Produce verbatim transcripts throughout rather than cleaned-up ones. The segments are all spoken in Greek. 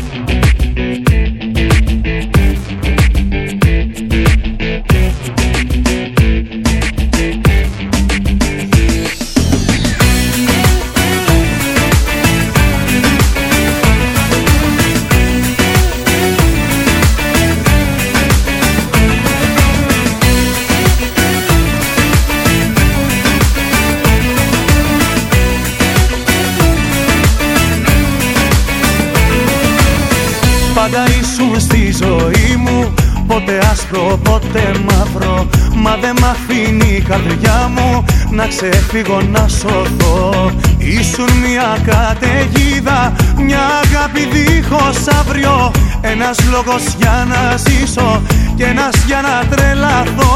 Πάντα ήσουν στη ζωή μου, πότε άσπρο, πότε μαύρο. Μα δεν μ' αφήνει η καρδιά μου να ξεφύγω να σωθώ. Ήσουν μια καταιγίδα, μια αγάπη δίχως αύριο. Ένας λόγος για να ζήσω και ένας για να τρελαθώ.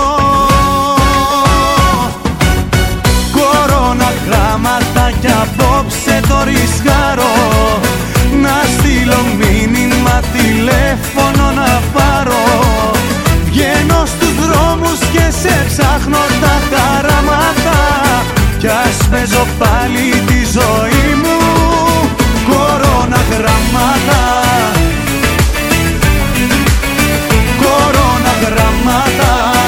Κορώνα γράμματα κι απόψε το ρισκάρω. Να στείλω μήνυμα, τηλέφωνο να πάρω. Βγαίνω στους δρόμους και σε ψάχνω τα χαράματα. Κι ας παίζω πάλι τη ζωή μου κορώνα γραμμάτα. Κορώνα γραμμάτα.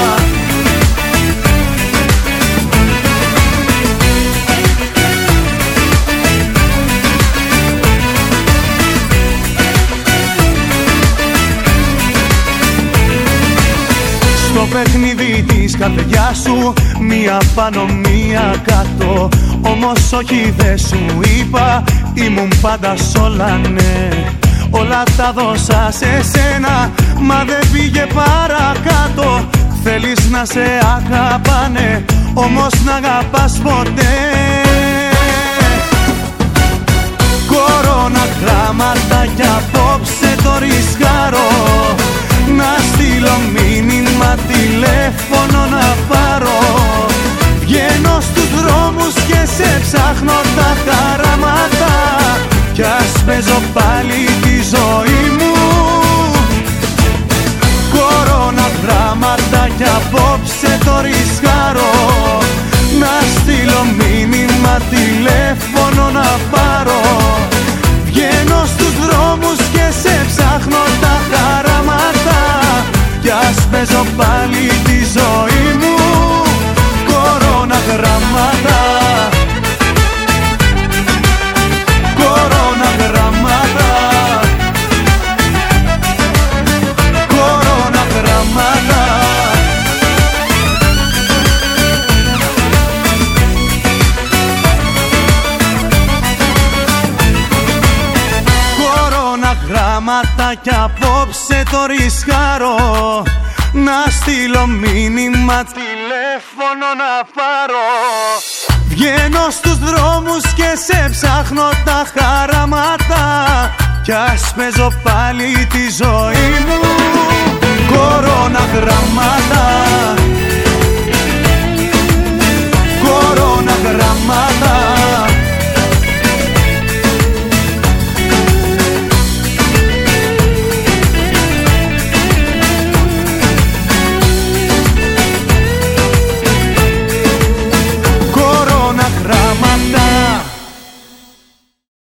Στο παιχνίδι της καρδιάς σου, μία πάνω μία κάτω. Όμως όχι δεν σου είπα, ήμουν πάντα σ' όλα ναι. Όλα τα δώσα σε σένα, μα δεν πήγε παρακάτω. Θέλεις να σε αγαπάνε, όμως να αγαπάς ποτέ. Κορώνα γράμματα κι απόψε το ρισκάρω. Να στείλω μήνυμα, τηλέφωνο να πάρω. Βγαίνω στους δρόμους και σε ψάχνω τα χαράματα. Κι ας παίζω πάλι τη ζωή μου κορώνα γράμματα κι απόψε το ρισκάρω. Να στείλω μήνυμα, τηλέφωνο να πάρω. Βγαίνω στους δρόμους και σε ψάχνω τα χαράματα. Κι ας παίζω πάλι τη ζωή μου κορώνα γραμμάτα. Κορώνα γραμμάτα. Κορώνα γραμμάτα. Κορώνα γραμμάτα κι απόψε το ρισκάρω. Να στείλω μήνυμα, τηλέφωνο να πάρω. Βγαίνω στους δρόμους και σε ψάχνω τα χαράματα. Κι ας παίζω πάλι τη ζωή μου κορώνα γραμμάτα.